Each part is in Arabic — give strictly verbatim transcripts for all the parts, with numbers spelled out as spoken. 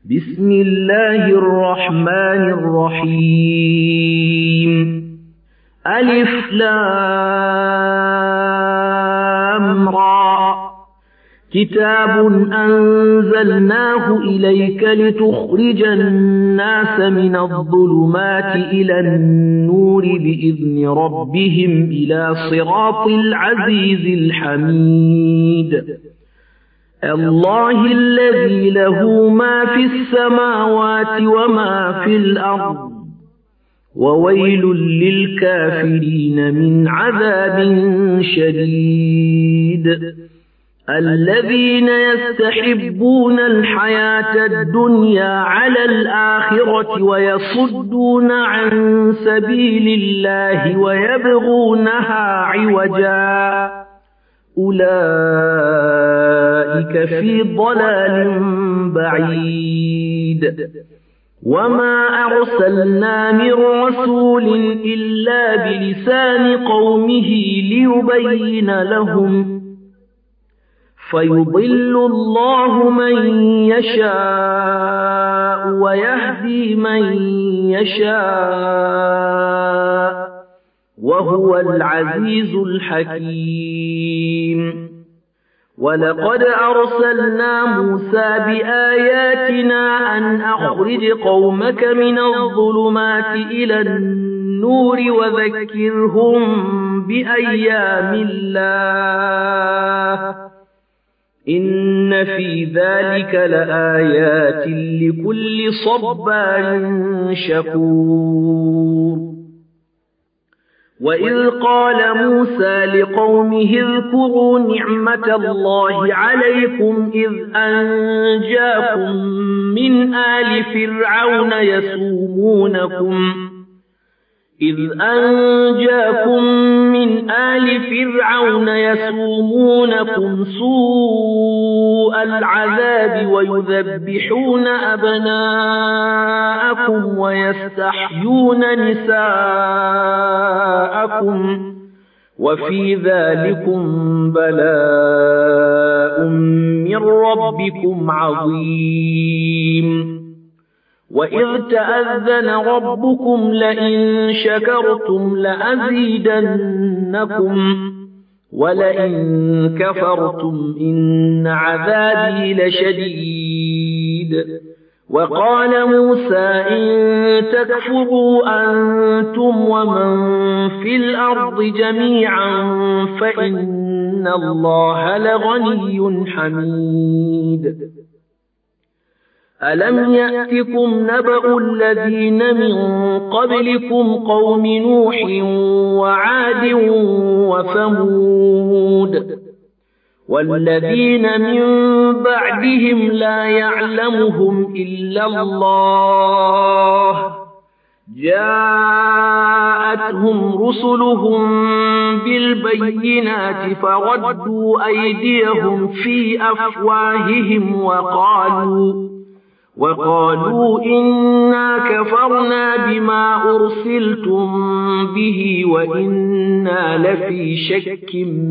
بسم الله الرحمن الرحيم ألف لام را كتاب أنزلناه إليك لتخرج الناس من الظلمات إلى النور بإذن ربهم إلى صراط العزيز الحميد الله الذي له ما في السماوات وما في الأرض وويل للكافرين من عذاب شديد الذين يستحبون الحياة الدنيا على الآخرة ويصدون عن سبيل الله ويبغونها عوجا أولئك في ضلال بعيد وما أرسلنا من رسول إلا بلسان قومه ليبين لهم فيضل الله من يشاء ويهدي من يشاء وهو العزيز الحكيم ولقد أرسلنا موسى بآياتنا أن أخرج قومك من الظلمات إلى النور وذكرهم بأيام الله إن في ذلك لآيات لكل صبار شكور وإذ قال موسى لقومه اذكروا نعمة الله عليكم إذ أنجاكم من آل فرعون يسومونكم إذ أنجاكم من آل فرعون يسومونكم سوء العذاب ويذبحون أبناءكم ويستحيون نساءكم وفي ذلكم بلاء من ربكم عظيم وإذ تأذن ربكم لئن شكرتم لأزيدنكم ولئن كفرتم إن عذابي لشديد وقال موسى إن تكفروا أنتم ومن في الأرض جميعا فإن الله لغني حميد ألم يأتكم نبأ الذين من قبلكم قوم نوح وعاد وثمود والذين من بعدهم لا يعلمهم إلا الله جاءتهم رسلهم بالبينات فردوا أيديهم في أفواههم وقالوا وقالوا إنا كفرنا بما أرسلتم به وإنا لفي شك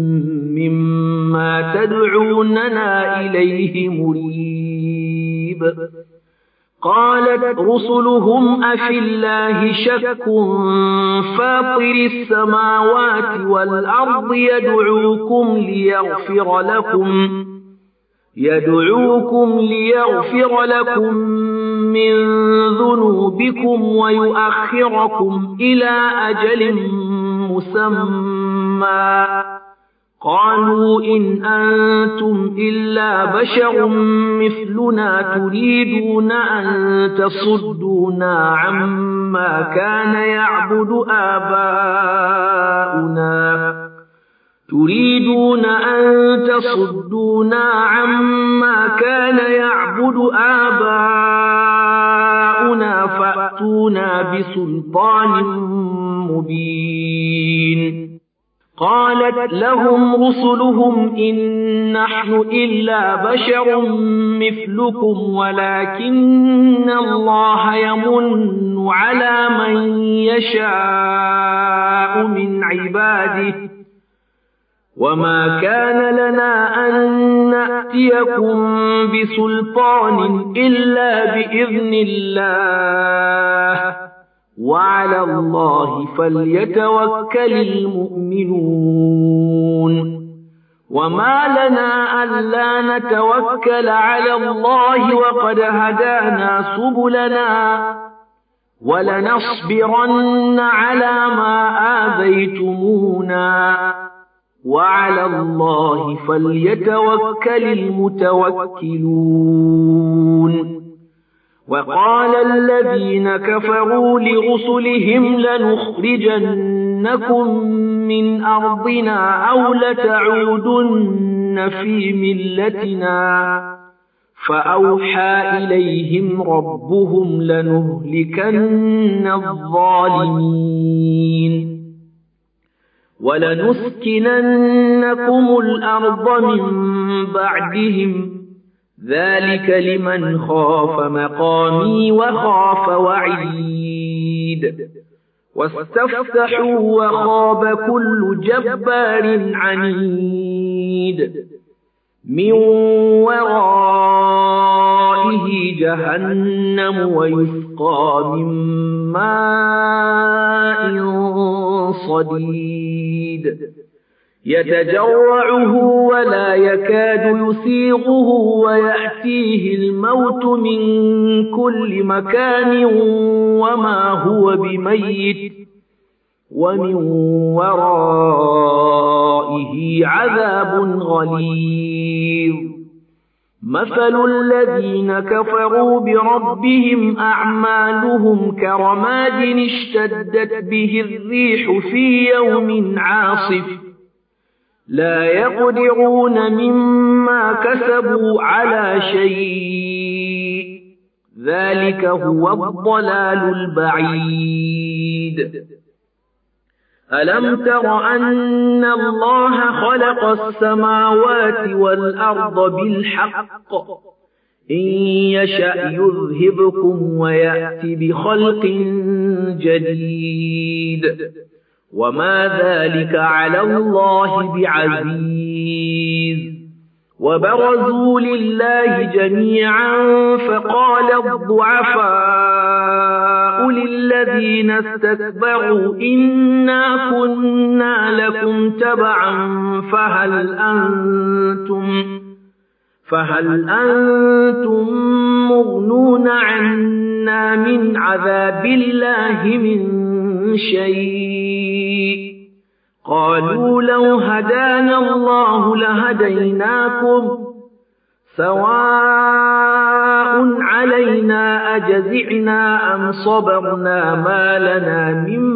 مما تدعوننا إليه مريب قالت رسلهم أفي الله شك فاطر السماوات والأرض يدعوكم ليغفر لكم يدعوكم ليغفر لكم من ذنوبكم ويؤخركم إلى أجل مسمى قالوا إن أنتم إلا بشر مثلنا تريدون أن تصدونا عما كان يعبد آباؤنا تريدون أن تصدونا عما كان يعبد آباؤنا فأتونا بسلطان مبين قالت لهم رسلهم إن نحن إلا بشر مثلكم ولكن الله يمن على من يشاء من عباده وما كان لنا أن نأتيكم بسلطان إلا بإذن الله وعلى الله فليتوكل المؤمنون وما لنا ألا نتوكل على الله وقد هدانا سبلنا ولنصبرن على ما آذيتمونا وعلى الله فليتوكل المتوكلون وقال الذين كفروا لرسلهم لنخرجنكم من أرضنا أو لتعودن في ملتنا فأوحى إليهم ربهم لنهلكن الظالمين ولنسكننكم الأرض من بعدهم ذلك لمن خاف مقامي وخاف وعيد واستفتحوا وخاب كل جبار عنيد من ورائه جهنم ويسقى من ماء صديد يتجرعه ولا يكاد يسيغه ويأتيه الموت من كل مكان وما هو بميت ومن ورائه عذاب غليظ مثل الذين كفروا بربهم أعمالهم كرماد اشتدت به الريح في يوم عاصف لا يقدرون مما كسبوا على شيء ذلك هو الضلال البعيد ألم تر أن الله خلق السماوات والأرض بالحق إن يشأ يذهبكم ويأتي بخلق جديد وما ذلك على الله بعزيز وبرزوا لله جميعا فقال الضعفاء للذين استكبروا إنا كنا لكم تبعا فهل أنتم فهل أنتم مغنون عنا من عذاب الله من شيء قالوا لو هدانا الله لهديناكم سواء علينا أجزعنا أم صبرنا ما لنا من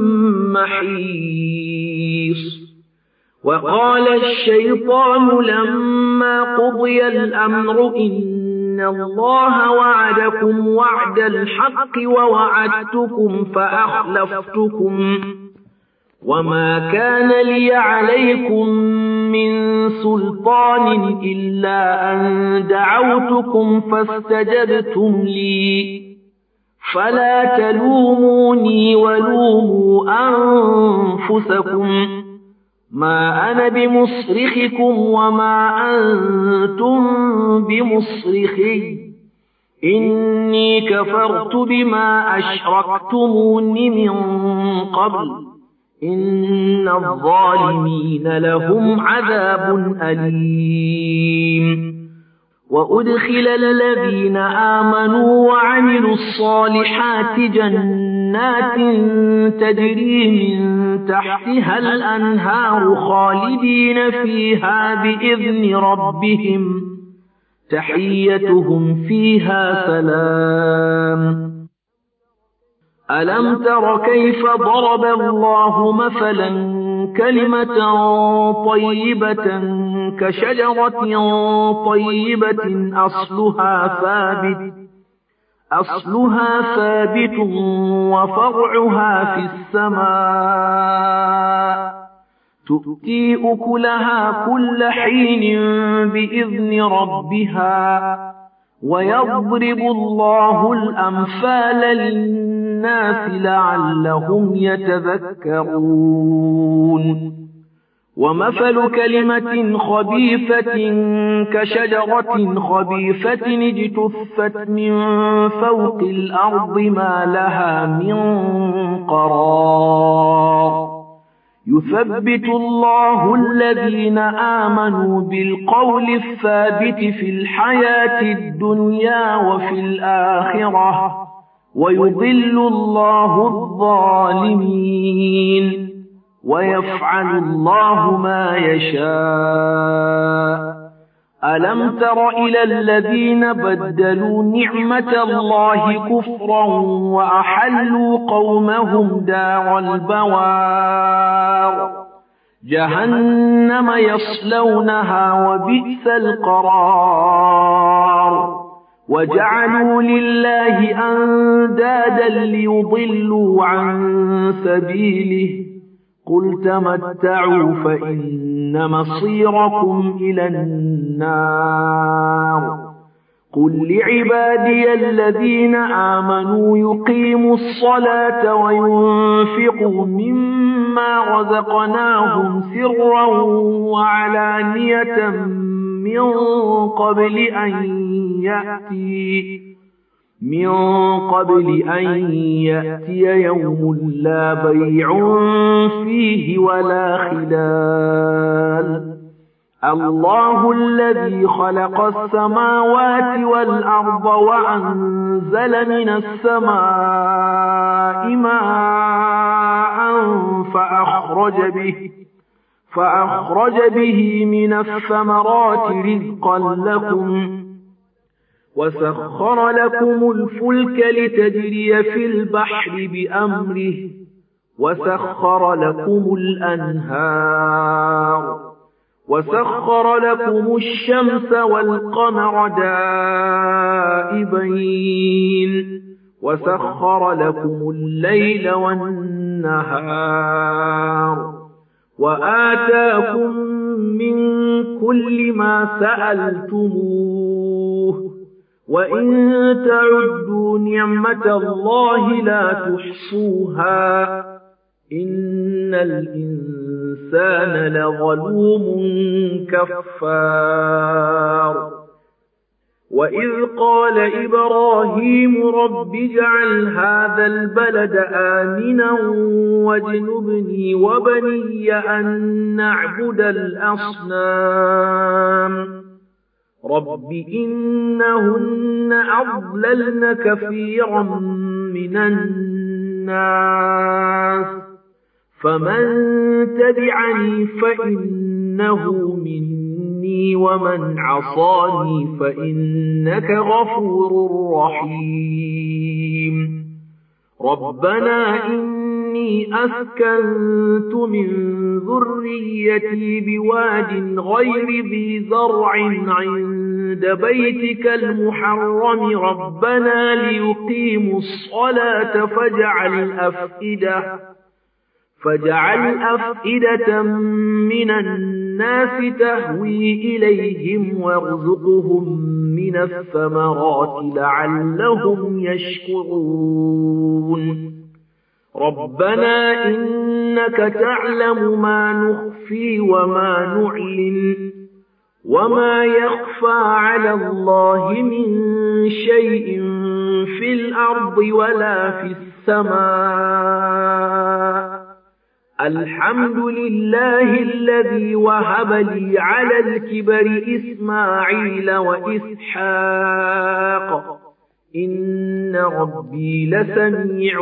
محيص وقال الشيطان لما قضي الأمر إن الله وعدكم وعد الحق ووعدتكم فأخلفتكم وما كان لي عليكم من سلطان إلا أن دعوتكم فاستجبتم لي فلا تلوموني ولوموا أنفسكم ما أنا بمصرخكم وما أنتم بمصرخي إني كفرت بما أشركتمون من قبل إن الظالمين لهم عذاب أليم وأدخل الذين آمنوا وعملوا الصالحات جنات تجري من تحتها الأنهار خالدين فيها بإذن ربهم تحيتهم فيها سلام ألم تر كيف ضرب الله مثلا كلمة طيبة كشجرة طيبة أصلها ثابت أصلها ثابت وفرعها في السماء تؤتي أكلها كل حين بإذن ربها ويضرب الله الأمثال للناس لعلهم يتذكرون ومثل كلمة خبيثة كشجرة خبيثة اجتثت من فوق الأرض ما لها من قرار يثبت الله الذين آمنوا بالقول الثابت في الحياة الدنيا وفي الآخرة ويضل الله الظالمين ويفعل الله ما يشاء ألم تر إلى الذين بدلوا نعمة الله كفرا وأحلوا قومهم دار البوار جهنم يصلونها وبئس القرار وجعلوا لله أندادا ليضلوا عن سبيله قل تمتعوا فإن مصيركم إلى النار قل لعبادي الذين آمنوا يقيموا الصلاة وينفقوا مما رزقناهم سرا وعلانية من قبل أن يأتي من قبل أن يأتي يوم لا بيع فيه ولا خلال الله الذي خلق السماوات والأرض وأنزل من السماء ماء فأخرج به فأخرج به من الثمرات رزقا لكم وسخر لكم الفلك لتجري في البحر بأمره وسخر لكم الأنهار وسخر لكم الشمس والقمر دائبين وسخر لكم الليل والنهار وآتاكم من كل ما سألتموه وإن تعدوا نعمة الله لا تحصوها إن الإنسان لظلوم كفار وإذ قال إبراهيم رب اجعل هذا البلد آمنا واجنبني وبني أن نعبد الأصنام رب إنهن أضللن كثيرا من الناس فمن تبعني فإنه مني ومن عصاني فإنك غفور رحيم ربنا إني أسكنت من ذريتي بواد غير ذي زرع عند بيتك المحرم ربنا ليقيموا الصلاة فاجعل أفئدة فاجعل أفئدة من الناس تهوي إليهم وارزقهم من الثمرات لعلهم يشكرون ربنا إنك تعلم ما نخفي وما نعلن وما يخفى على الله من شيء في الأرض ولا في السماء الحمد لله الذي وهب لي على الكبر إسماعيل وإسحاق إن ربي لسميع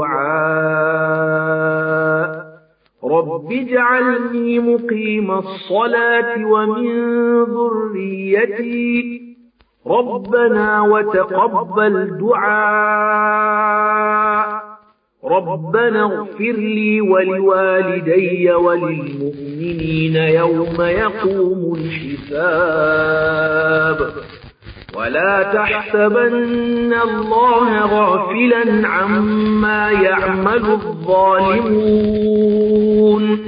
الدعاء رب اجعلني مقيم الصلاة ومن ذريتي ربنا وتقبل دعاء ربنا اغفر لي ولوالدي وللمؤمنين يوم يقوم الحساب ولا تحسبن الله غافلا عما يعمل الظالمون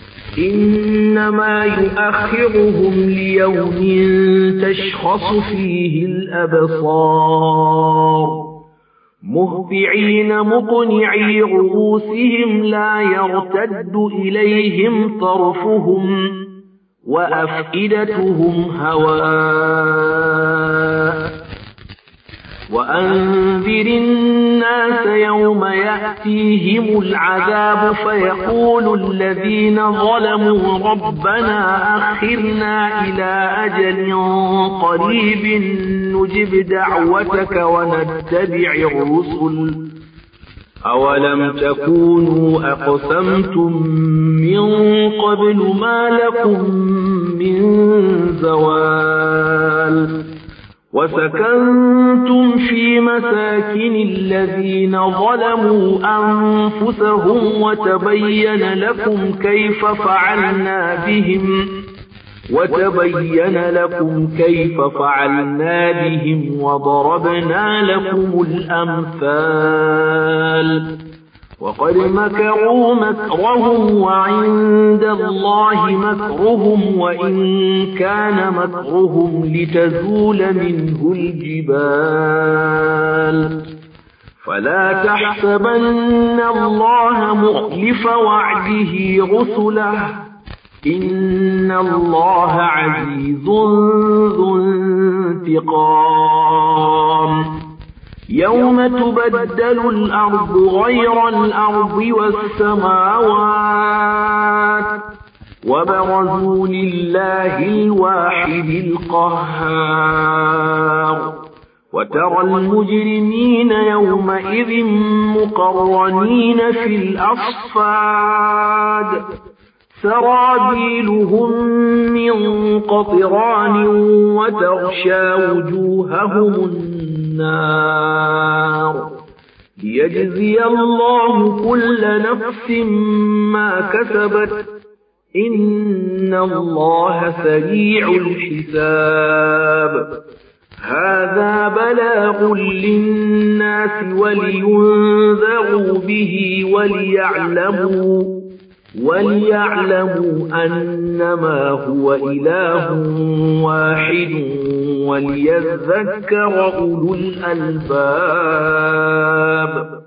إنما يؤخرهم ليوم تشخص فيه الأبصار مهطعين مهطعين مقنعي رؤوسهم لا يرتد إليهم طرفهم وأفئدتهم هواء وأنذر الناس يوم يأتيهم العذاب فيقول الذين ظلموا ربنا أخرنا إلى أجل قريب نجب دعوتك ونتبع الرسل أولم تكونوا أقسمتم من قبل ما لكم من زوال وسكنتم في مساكن الذين ظلموا أنفسهم وتبين لكم كيف فعلنا بهم وتبين لكم كيف فعلنا بهم وضربنا لكم الأمثال وقد مكروا مكرهم وعند الله مكرهم وإن كان مكرهم لتزول منه الجبال فلا تحسبن الله مخلف وعده رسله إن الله عزيز ذو انتقام يوم تبدل الأرض غير الأرض والسماوات وبرزوا لله الواحد القهار وترى المجرمين يومئذ مقرنين في الأصفاد سرابيلهم من قطران وتغشى وجوههم النار ليجزي الله كل نفس ما كسبت إن الله سريع الحساب هذا بلاغ للناس ولينذروا به وليعلموا وليعلموا أنما هو إله واحد وليذكر أولو الألباب